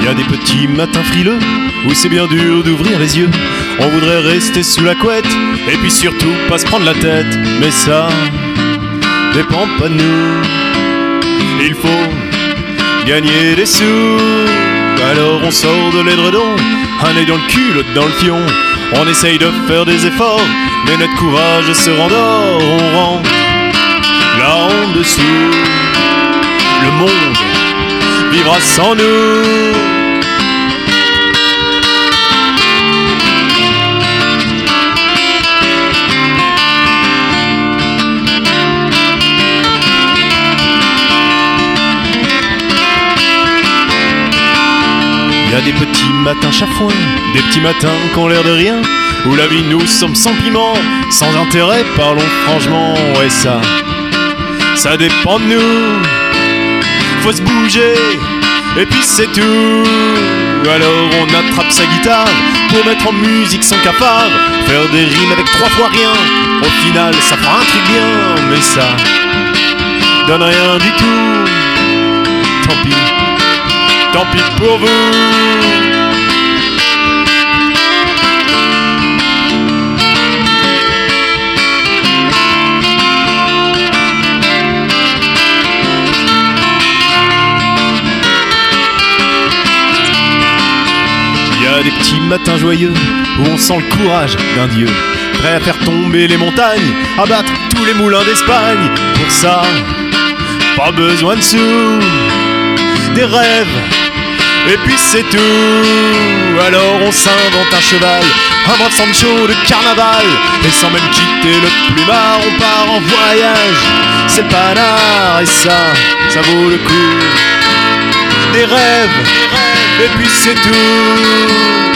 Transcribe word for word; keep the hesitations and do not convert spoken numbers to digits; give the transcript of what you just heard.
a des petits matins frileux où c'est bien dur d'ouvrir les yeux. On voudrait rester sous la couette et puis surtout pas se prendre la tête. Mais ça dépend pas de nous. Il faut gagner des sous. Alors on sort de l'édredon, un nez dans le cul, l'autre dans le fion. On essaye de faire des efforts, mais notre courage se rendort. On rend là en dessous. Le monde vivra sans nous. Il y a des petits matins chafouins, des petits matins qui ont l'air de rien, où la vie nous semble sans piment, sans intérêt, parlons franchement. Ouais, ça, ça dépend de nous. Faut se bouger, et puis c'est tout. Alors on attrape sa guitare pour mettre en musique son cafard, faire des rimes avec trois fois rien. Au final ça fera un truc bien, mais ça donne rien du tout. Tant pis, tant pis pour vous. Il y a des petits matins joyeux où on sent le courage d'un dieu, prêt à faire tomber les montagnes, abattre tous les moulins d'Espagne. Pour ça, pas besoin de sous, des rêves, et puis c'est tout. Alors on s'invente un cheval, un brave Sancho de carnaval, et sans même quitter le plumard, on part en voyage. C'est panard, et ça, ça vaut le coup. Des rêves, et puis c'est tout.